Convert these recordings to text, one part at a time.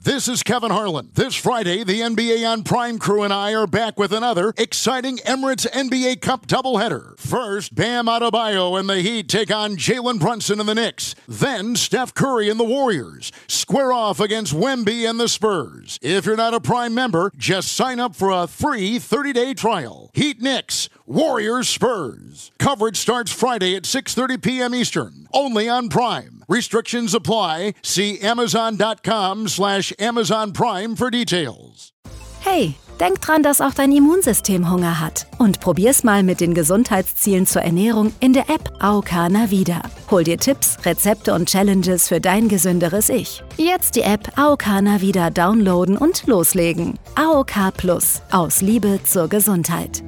This is Kevin Harlan. This Friday, the NBA on Prime crew and I are back with another exciting Emirates NBA Cup doubleheader. First, Bam Adebayo and the Heat take on Jalen Brunson and the Knicks. Then, Steph Curry and the Warriors square off against Wemby and the Spurs. If you're not a Prime member, just sign up for a free 30-day trial. Heat Knicks, Warriors Spurs. Coverage starts Friday at 6:30 p.m. Eastern, only on Prime. Restrictions apply. See Amazon.com/Amazon Prime for details. Hey, denk dran, dass auch dein Immunsystem Hunger hat. Und probier's mal mit den Gesundheitszielen zur Ernährung in der App AOK Navida. Hol dir Tipps, Rezepte und Challenges für dein gesünderes Ich. Jetzt die App AOK Navida downloaden und loslegen. AOK Plus. Aus Liebe zur Gesundheit.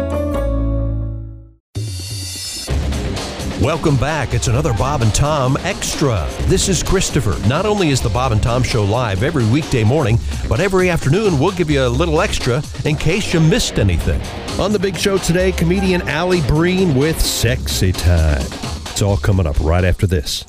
Welcome back. It's another Bob and Tom Extra. This is Christopher. Not only is the Bob and Tom Show live every weekday morning, but every afternoon we'll give you a little extra in case you missed anything. On the big show today, comedian Allie Breen with Sexy Time. It's all coming up right after this.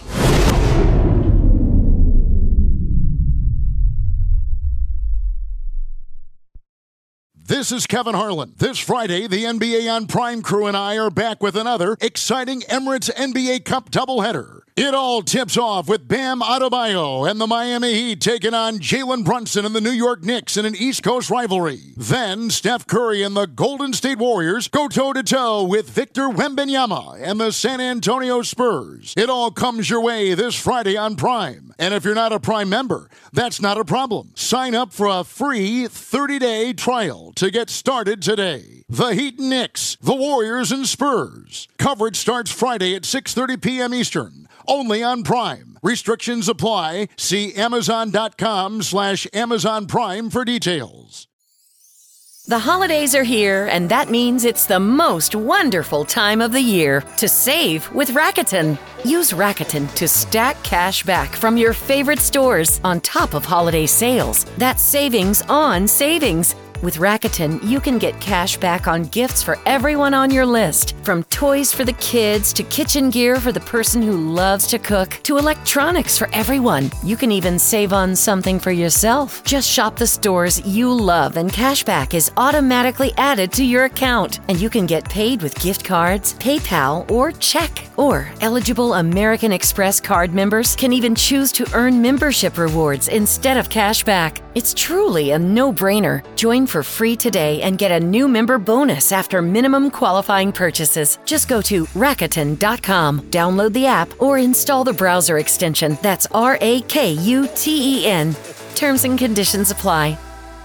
This is Kevin Harlan. This Friday, the NBA on Prime crew and I are back with another exciting Emirates NBA Cup doubleheader. It all tips off with Bam Adebayo and the Miami Heat taking on Jalen Brunson and the New York Knicks in an East Coast rivalry. Then, Steph Curry and the Golden State Warriors go toe-to-toe with Victor Wembanyama and the San Antonio Spurs. It all comes your way this Friday on Prime. And if you're not a Prime member, that's not a problem. Sign up for a free 30-day trial to get started today. The Heat and Knicks, the Warriors and Spurs. Coverage starts Friday at 6:30 p.m. Eastern, only on Prime. Restrictions apply. See Amazon.com/Amazon Prime for details. The holidays are here, and that means it's the most wonderful time of the year to save with Rakuten. Use Rakuten to stack cash back from your favorite stores on top of holiday sales. That's savings on savings. With Rakuten, you can get cash back on gifts for everyone on your list. From toys for the kids, to kitchen gear for the person who loves to cook, to electronics for everyone. You can even save on something for yourself. Just shop the stores you love and cash back is automatically added to your account. And you can get paid with gift cards, PayPal, or check. Or eligible American Express card members can even choose to earn membership rewards instead of cash back. It's truly a no-brainer. Join for free today and get a new member bonus after minimum qualifying purchases. Just go to Rakuten.com, download the app, or install the browser extension. That's RAKUTEN. Terms and conditions apply.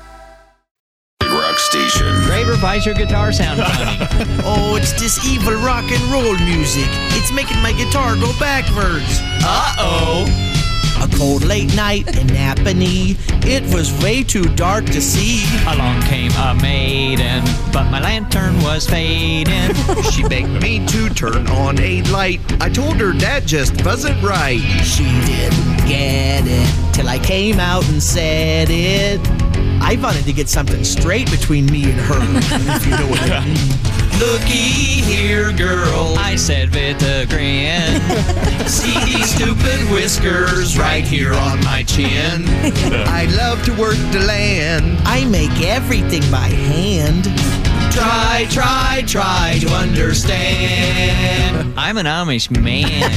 Rock station. Ray, revise your guitar sound. Oh, it's this evil rock and roll music. It's making my guitar go backwards. Uh-oh. A cold late night in Napanee. It was way too dark to see. Along came a maiden, but my lantern was fading. She begged me to turn on a light. I told her that just wasn't right. She didn't get it till I came out and said it. I wanted to get something straight between me and her, if you know what I mean. Looky here, girl, I said with a grin. See these stupid whiskers right here on my chin. I love to work the land. I make everything by hand. Try to understand. I'm an Amish man.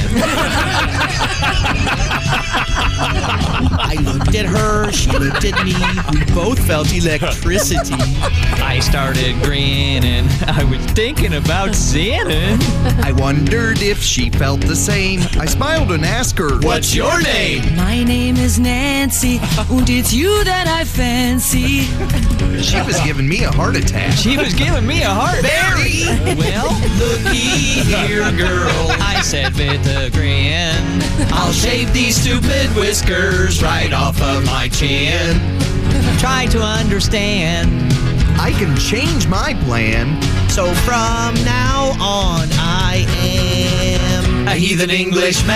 I looked at her, she looked at me. We both felt electricity. I started grinning. I was thinking about sinning. I wondered if she felt the same. I smiled and asked her, What's your name? My name is Nancy, and it's you that I fancy. She was giving me a heart attack. She was giving me a heart. Barry! Well, looky here, girl, I said with a grin. I'll shave these stupid whiskers right off of my chin. Try to understand. I can change my plan. So from now on, I am a heathen Englishman.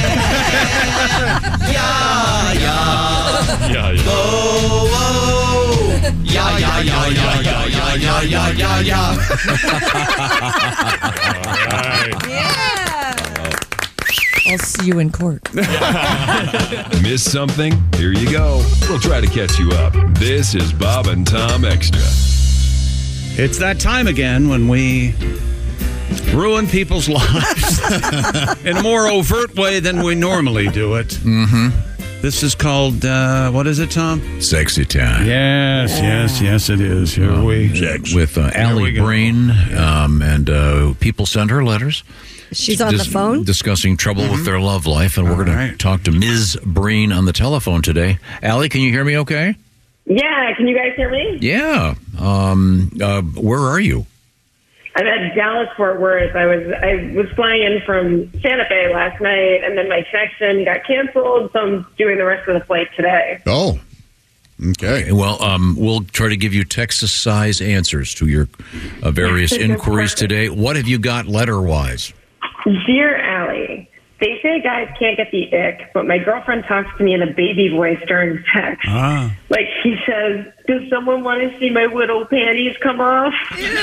Yeah, yeah. Oh, oh. Yeah, yeah, yeah, yeah, yeah, yeah, yeah, yeah, yeah, yeah. Yeah. I'll see you in court. Miss something? Here you go. We'll try to catch you up. This is Bob and Tom Extra. It's that time again when we ruin people's lives in a more overt way than we normally do it. Mm-hmm. This is called, what is it, Tom? Sexy Time. Yes, it is. Here with Allie Breen, and people send her letters. She's on the phone? Discussing trouble with their love life, and we're going to talk to Ms. Breen on the telephone today. Allie, can you hear me okay? Yeah, can you guys hear me? Yeah. Where are you? I'm at Dallas-Fort Worth. I was flying in from Santa Fe last night, and then my connection got canceled, so I'm doing the rest of the flight today. Oh. Okay. Well, we'll try to give you Texas-size answers to your various inquiries today. What have you got letter-wise? Dear Allie, they say guys can't get the ick, but my girlfriend talks to me in a baby voice during sex. Like she says, does someone want to see my little panties come off?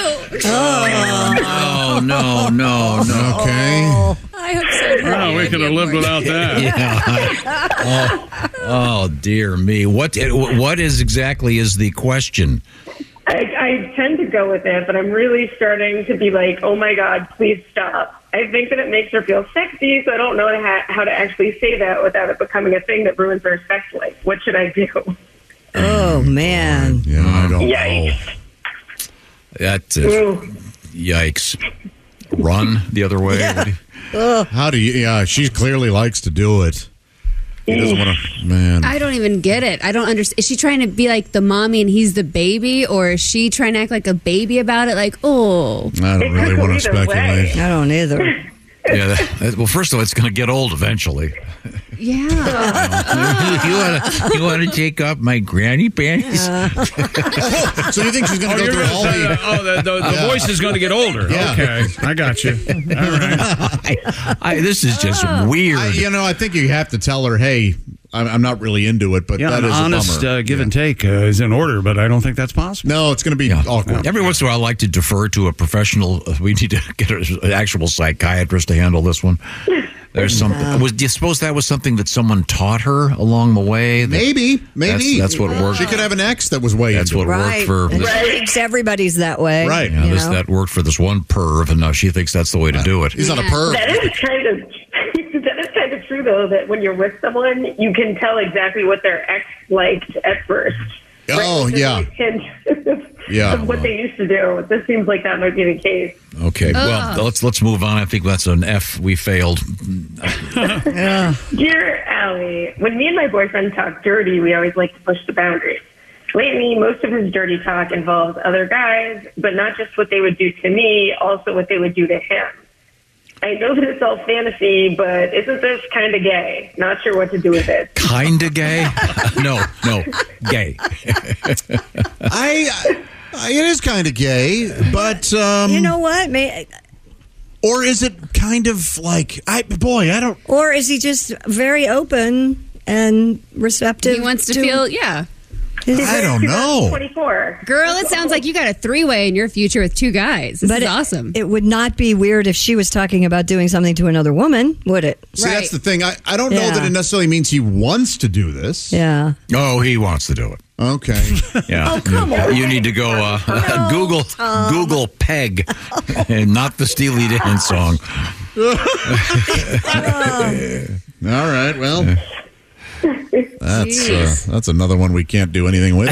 Oh, no. Okay. I hope so. We could have lived without that. Oh, dear me. What exactly is the question? I tend to go with it, but I'm really starting to be like, oh my God, please stop. I think that it makes her feel sexy, so I don't know how to actually say that without it becoming a thing that ruins her sex life. What should I do? Oh, man. Yeah, I don't Yikes. know. Yikes. Run the other way. Yeah. How do you? Yeah, she clearly likes to do it. He doesn't want to. Man, I don't even get it. I don't understand. Is she trying to be like the mommy and he's the baby, or is she trying to act like a baby about it? Like, oh, I don't really want to speculate. I don't either. Yeah. Well, first of all, it's going to get old eventually. Yeah. You want to take off my granny panties? So you think she's going to go through all the voice is going to get older. Yeah. Okay, I got you. All right. This is just weird. I think you have to tell her, hey, I'm not really into it, but that is honest a bummer. Give and take is in order, but I don't think that's possible. No, it's going to be awkward. Every once in a while, I like to defer to a professional. We need to get an actual psychiatrist to handle this one. There's some. Do you suppose that was something that someone taught her along the way? Maybe. That's what worked. She could have an ex that was way That's into what it. worked for. And she thinks everybody's that way. Right. Yeah, that worked for this one perv, and now she thinks that's the way to do it. He's not a perv. That is kind of true, though, that when you're with someone, you can tell exactly what their ex liked at first. Oh, yeah. Yeah. Of what they used to do. This seems like that might be the case. Okay, well, let's move on. I think that's an F. We failed. Dear Allie, when me and my boyfriend talk dirty, we always like to push the boundaries. Lately, most of his dirty talk involves other guys, but not just what they would do to me, also what they would do to him. I know that it's all fantasy, but isn't this kind of gay? Not sure what to do with it. Kind of gay? No, gay. It is kind of gay, but you know what? Or is it kind of like I don't. Or is he just very open and receptive? He wants to feel, yeah. I don't know. 24. Girl, it sounds like you got a three-way in your future with two guys. This is awesome. It would not be weird if she was talking about doing something to another woman, would it? See, that's the thing. I don't know that it necessarily means he wants to do this. Yeah. Oh, he wants to do it. Okay. Yeah. Oh, come on. You need to go Google Peg, and not the Steely Dan song. All right. Well. That's another one we can't do anything with.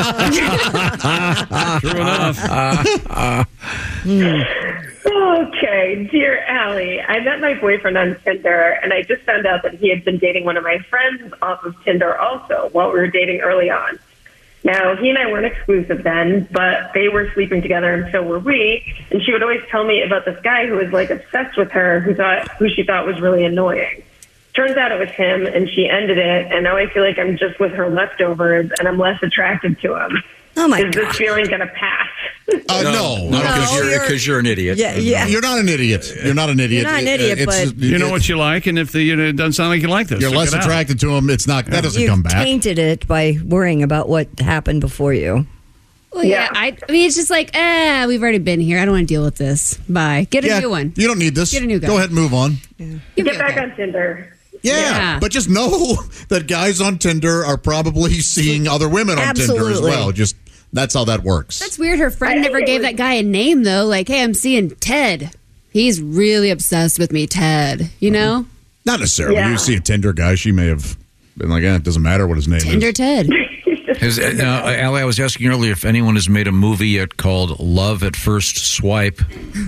True enough. Okay, dear Allie, I met my boyfriend on Tinder, and I just found out that he had been dating one of my friends off of Tinder also while we were dating early on. Now, he and I weren't exclusive then, but they were sleeping together, and so were we. And she would always tell me about this guy who was like obsessed with her, who she thought was really annoying. Turns out it was him, and she ended it, and now I feel like I'm just with her leftovers, and I'm less attracted to him. Oh, my God. God. Is this feeling going to pass? No, because you're an idiot. Yeah. You're not an idiot. You're not an idiot. You're not an idiot, but you know what you like, and if it doesn't sound like you like this, you're less attracted to him. It's not. That doesn't come back. You tainted it by worrying about what happened before you. Well, yeah. I mean, it's just like, we've already been here. I don't want to deal with this. Bye. Get a new one. You don't need this. Get a new guy. Go ahead and move on. Get back on Tinder. Yeah, but just know that guys on Tinder are probably seeing other women on Tinder as well. Just that's how that works. That's weird. Her friend never gave that guy a name, though. Like, hey, I'm seeing Ted. He's really obsessed with me, Ted. You know? Not necessarily. You see a Tinder guy, she may have been like, it doesn't matter what his name Tinder is. Ted. Allie, I was asking earlier if anyone has made a movie yet called Love at First Swipe,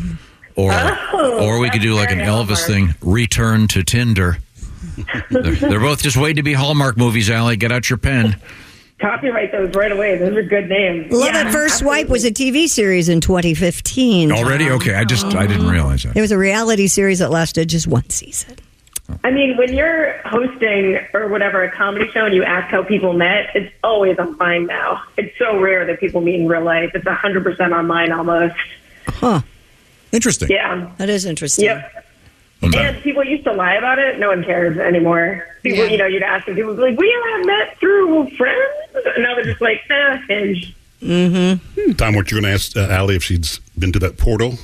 or we could do like an Elvis thing, Return to Tinder. They're both just waiting to be Hallmark movies, Allie. Get out your pen. Copyright those right away. Those are good names. Love at First Swipe was a TV series in 2015. Already? Okay, I didn't realize that. It was a reality series that lasted just one season. I mean, when you're hosting or whatever, a comedy show, and you ask how people met, it's always online now. It's so rare that people meet in real life. It's 100% online almost. Huh. Interesting. Yeah. That is interesting. Yep. And people used to lie about it. No one cares anymore. People, you'd ask them, people would be like, we have met through friends. And now they're just like, Hinge. Mm-hmm. Tom, weren't you going to ask Allie if she's been to that portal?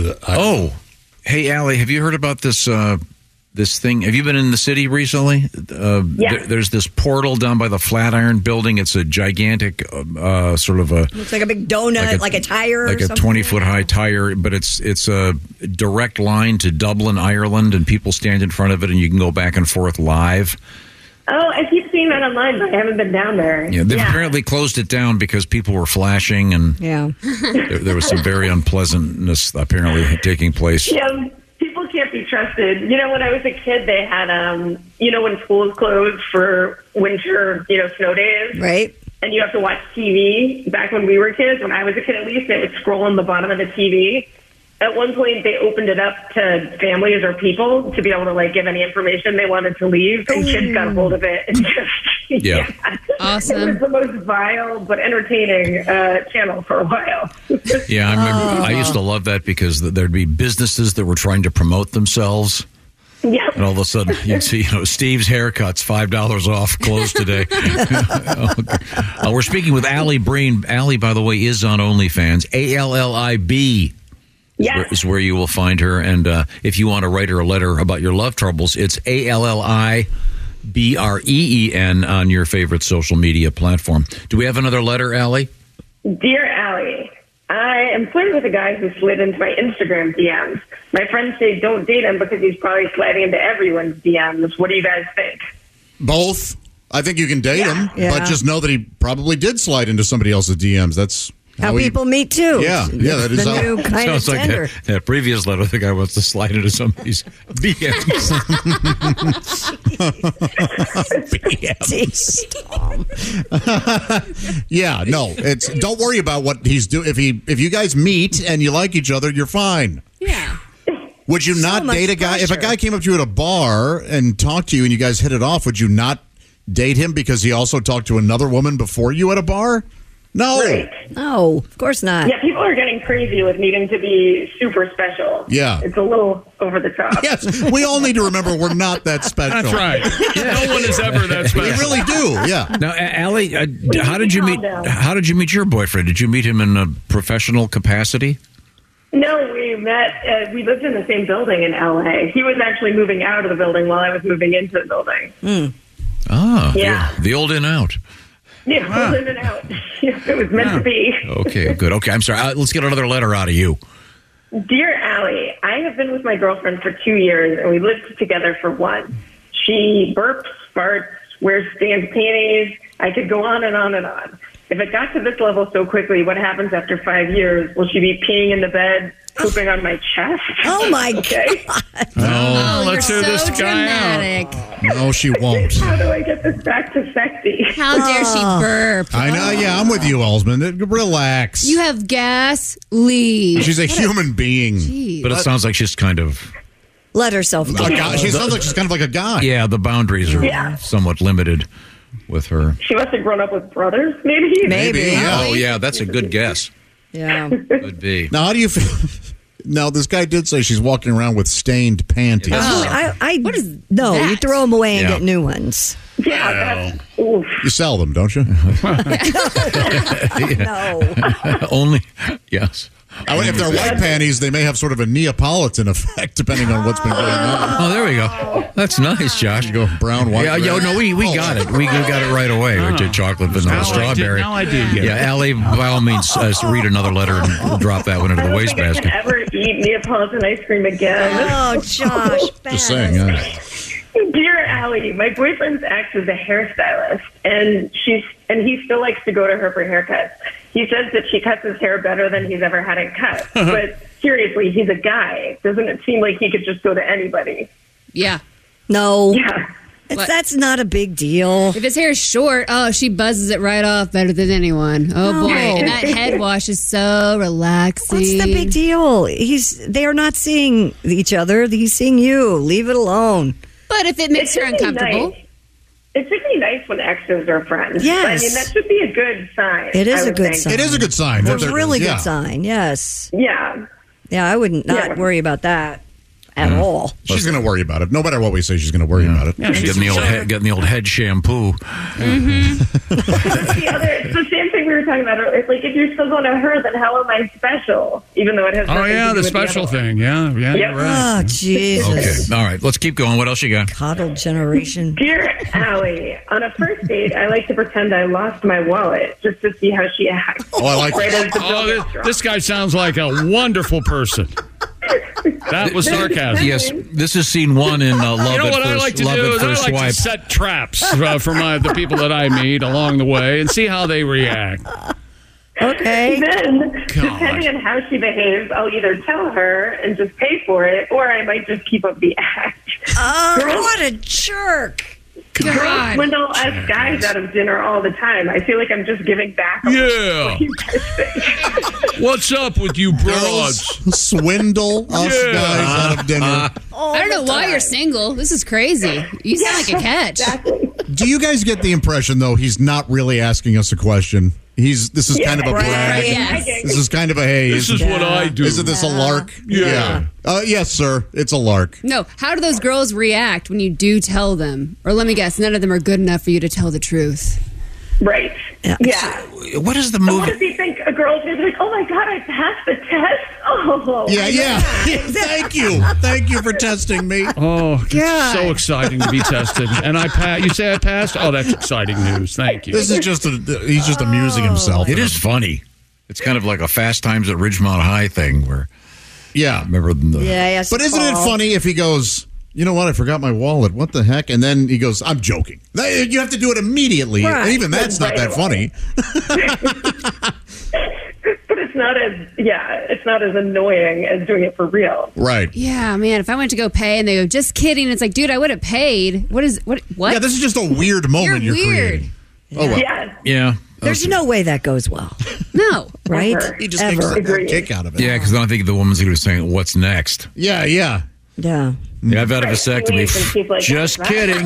Hey, Allie, have you heard about this this thing? Have you been in the city recently? There's this portal down by the Flatiron Building. It's a gigantic sort of a... Looks like a big donut, like a tire like or something. a 20-foot high tire, but it's a direct line to Dublin, Ireland, and people stand in front of it, and you can go back and forth live. Oh, I keep seeing that online, but I haven't been down there. Yeah, they've apparently closed it down because people were flashing, and there was some very unpleasantness apparently taking place. Yeah, people can't be trusted. You know, when I was a kid, they had, when schools closed for winter, snow days. Right. And you have to watch TV. Back when we were kids, when I was a kid at least, they would scroll on the bottom of the TV. At one point, they opened it up to families or people to be able to, give any information they wanted to leave, and kids got a hold of it. And just, Awesome. It was the most vile but entertaining channel for a while. Yeah, I remember. I used to love that because there'd be businesses that were trying to promote themselves. Yep. And all of a sudden, you'd see, Steve's Haircuts, $5 off, closed today. We're speaking with Allie Breen. Allie, by the way, is on OnlyFans. ALLIB. Is where you will find her. And if you want to write her a letter about your love troubles, it's ALLIBREEN on your favorite social media platform. Do we have another letter, Allie? Dear Allie, I am flirting with a guy who slid into my Instagram DMs. My friends say don't date him because he's probably sliding into everyone's DMs. What do you guys think? Both. I think you can date him, but just know that he probably did slide into somebody else's DMs. That's how people meet too. Yeah, that is the new kind sounds of like Tinder. that previous letter. The guy wants to slide into somebody's DMs. Yeah, no. Don't worry about what he's doing. If you guys meet and you like each other, you're fine. Yeah. Would you not date a guy if a guy came up to you at a bar and talked to you and you guys hit it off? Would you not date him because he also talked to another woman before you at a bar? No. Right. No, of course not. Yeah, people are getting crazy with needing to be super special. Yeah. It's a little over the top. Yes, we all need to remember we're not that special. That's right. No one is ever that special. We really do, yeah. Now, Allie, how did you meet your boyfriend? Did you meet him in a professional capacity? No, we met, we lived in the same building in L.A. He was actually moving out of the building while I was moving into the building. Ah, yeah. The old in out. Yeah, in and out. It was meant to be. Okay, good. Okay, I'm sorry. Let's get another letter out of you. Dear Allie, I have been with my girlfriend for 2 years, and we lived together for 1. She burps, farts, wears Stan's panties. I could go on and on and on. If it got to this level so quickly, what happens after 5 years? Will she be peeing in the bed, pooping on my chest? Oh, my God. Oh, let's hear this guy dramatic. out. No, she won't. How do I get this back to sexy? How dare she burp? I know, yeah, I'm with you, Alsman. Relax. You have gas, leave. She's a human being. Jeez. But it sounds like she's kind of... Let herself go. She sounds like she's kind of like a guy. Yeah, the boundaries are somewhat limited with her. She must have grown up with brothers, maybe? Maybe, yeah. Oh, yeah, that's a good guess. Yeah. Could be. Now, how do you feel? Now, this guy did say she's walking around with stained panties. No, you throw them away and get new ones. Yeah, that's, oof. You sell them, don't you? No. Only, yes. If they're white panties, they may have sort of a Neapolitan effect, depending on what's been going on. Oh, there we go. That's nice, Josh. You go brown, white. Yeah, no, we got it. We got it right away. We did chocolate, vanilla, strawberry. Now I do get it. Yeah, Allie, by all means, read another letter and we'll drop that one into the wastebasket. I don't think I can ever eat Neapolitan ice cream again. Oh, Josh. Just saying. Yeah. Dear Allie, my boyfriend's ex is a hairstylist, and he still likes to go to her for haircuts. He says that she cuts his hair better than he's ever had it cut. But seriously, he's a guy. Doesn't it seem like he could just go to anybody? Yeah. No. Yeah. That's not a big deal. If his hair is short, she buzzes it right off better than anyone. Oh, No. boy. And that head wash is so relaxing. What's the big deal? They are not seeing each other. He's seeing you. Leave it alone. But if it makes her uncomfortable. It should be nice when exes are friends. Yes. I mean, that should be a good sign. It is I a would good think. sign. It is a good sign. It's a really Yeah. good sign, yes. Yeah. Yeah, I wouldn't not Yeah. worry about that at all. She's going to worry about it. No matter what we say, she's going to worry about it. Yeah, Getting the old head shampoo. It's the same thing we were talking about. It's like, if you're still going to her, then how am I special? Even though it has nothing to do the with special other one. thing. Yeah, Yep. you're right. Oh, Jesus. Okay, all right, let's keep going. What else you got? Coddle generation. Dear Allie, on a first date, I like to pretend I lost my wallet just to see how she acts. Oh, I like Right that. as the bill gets dropped. This guy sounds like a wonderful person. That was sarcasm. Yes, this is scene one in Love You know at what I First, like to Love do at is I First like Swipe. to set traps for the people that I meet along the way and see how they react. Okay. Then, depending on how she behaves, I'll either tell her and just pay for it, or I might just keep up the act. Oh, Girls- what a jerk. Girls swindle us guys out of dinner all the time. I feel like I'm just giving back. Yeah. What do you guys think? What's up with you broads? Swindle us Yeah. guys out of dinner. I don't know why you're single. This is crazy. You sound like a catch. Exactly. Do you guys get the impression, though, he's not really asking us a question? This is kind of a Right. brag. Yes. This is kind of a hey. This is what I do. Isn't this a lark? Yeah. Yes, sir. It's a lark. No, how do those girls react when you do tell them? Or let me guess, none of them are good enough for you to tell the truth. Right. Yeah. Yeah. What is the What movie? does he think? A girl's gonna be like, oh my God, I passed the test? Oh. Yeah. Thank you. Thank you for testing me. Oh, God. it's so exciting to be tested. And you say I passed? Oh, that's exciting news. Thank you. This is he's just amusing himself. It is funny. It's kind of like a Fast Times at Ridgemont High thing where, Yeah. remember the... Yes. But isn't it funny if he goes, you know what, I forgot my wallet. What the heck? And then he goes, I'm joking. You have to do it immediately. Right. And even that's not that funny. But it's not as annoying as doing it for real. Right. Yeah, man, if I went to go pay and they go, just kidding, it's like, dude, I would have paid. What? Yeah, this is just a weird moment you're weird. creating. Oh, well. Yes. Yeah. There's no way that goes well, No. right? He just Ever. gets a kick out of it. Yeah, because then I think the woman's going to be saying, what's next? Yeah. Yeah. Yeah, I've had a vasectomy. Just kidding.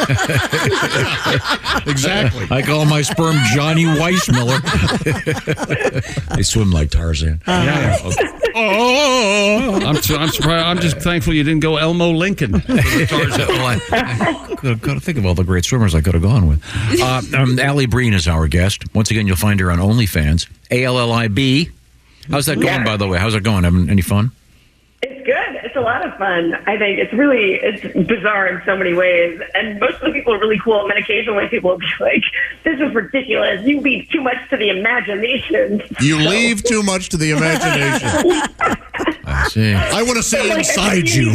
Exactly. I call my sperm Johnny Weissmiller. They swim like Tarzan. Yeah. Oh, I'm surprised. I'm just thankful you didn't go Elmo Lincoln. Well, I could have think of all the great swimmers I could have gone with. Allie Breen is our guest. Once again, you'll find her on OnlyFans. ALLIB. How's that going, by the way? How's that going? Having any fun? It's good. It's a lot of fun. I think it's bizarre in so many ways. And most of the people are really cool. And then occasionally people will be like, this is ridiculous. You leave too much to the imagination. You leave too much to the imagination. I see. I want to see inside you.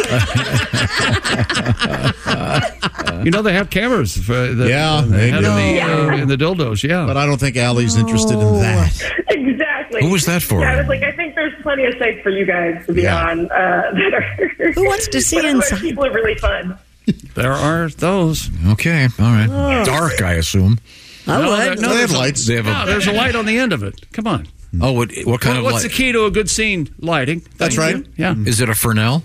You know, they have cameras for the, they do. in the dildos, yeah. But I don't think Allie's interested in that. Exactly. Who was that for? Yeah, I was like, I think there's plenty of sites for you guys to be on. That are Who wants to see but inside? People are really fun. There are those. Okay, all right. Dark, I assume. I would. They have lights. They have No, there's a light on the end of it. Come on. Oh, what kind of What's light? the key to a good scene? Lighting. That's Thank right. you. Yeah. Is it a Fresnel?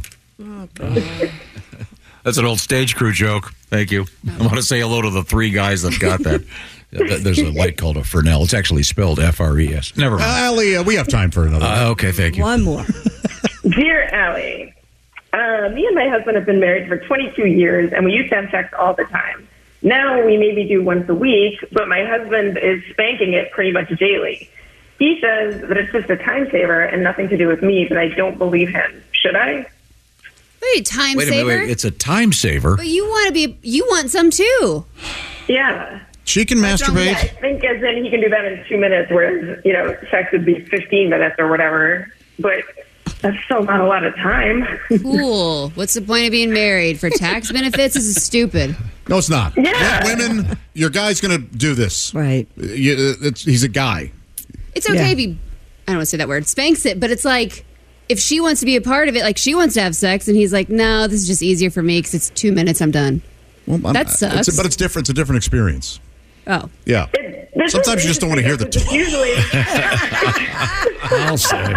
That's an old stage crew joke. Thank you. I want to say hello to the three guys that got that. There's a light called a Fresnel. It's actually spelled F-R-E-S. Never mind. Allie, we have time for another. Okay, thank you. One more. Dear Allie, me and my husband have been married for 22 years, and we used to have sex all the time. Now we maybe do once a week, but my husband is spanking it pretty much daily. He says that it's just a time saver and nothing to do with me, but I don't believe him. Should I? Wait, time Wait a saver? minute, it's a time saver. But you want some too. Yeah. She can masturbate. Yeah, I think as in he can do that in 2 minutes, whereas, sex would be 15 minutes or whatever. But that's still not a lot of time. Cool. What's the point of being married? For tax benefits? This is stupid. No, it's not. Yeah. Women, your guy's going to do this. Right. He's a guy. It's okay if he, I don't want to say that word, spanks it, but it's like, if she wants to be a part of it, like she wants to have sex, and he's like, no, this is just easier for me because it's 2 minutes, I'm done. Well, that sucks. But it's different. It's a different experience. Oh. Yeah. Sometimes you just don't want to hear the talk. Usually. I'll say.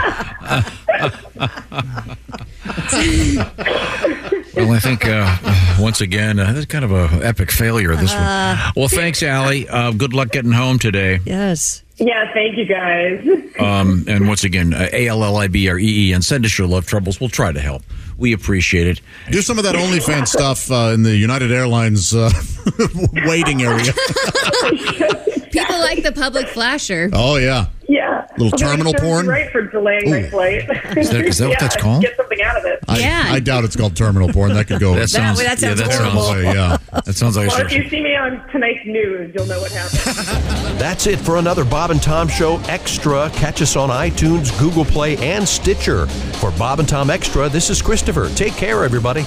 Well, I think, once again, that's kind of an epic failure, this one. Well, thanks, Allie. Good luck getting home today. Yes. Yeah, thank you guys. And once again, ALLIBREE, and send us your love troubles. We'll try to help. We appreciate it. Do some of that OnlyFans stuff in the United Airlines waiting area. People like the public flasher. Oh, yeah. Yeah. Little terminal porn. Right for delaying my flight. Is that what that's called? Get something out of it. I doubt it's called terminal porn. That could go. That sounds horrible. That sounds like Well, a if you see me on tonight's news, you'll know what happened. That's it for another Bob and Tom Show Extra. Catch us on iTunes, Google Play, and Stitcher. For Bob and Tom Extra, this is Christopher. Take care, everybody.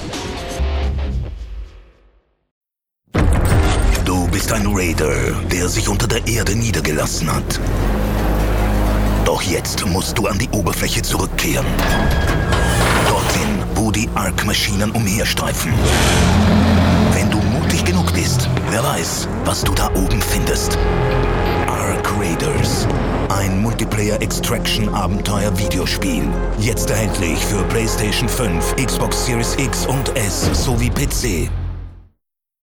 Du bist ein Raider, der sich unter der Erde niedergelassen hat. Doch jetzt musst du an die Oberfläche zurückkehren. Dorthin, wo die Ark-Maschinen umherstreifen. Wenn du mutig genug bist, wer weiß, was du da oben findest. Ark Raiders. Ein Multiplayer-Extraction-Abenteuer-Videospiel. Jetzt erhältlich für PlayStation 5, Xbox Series X und S sowie PC.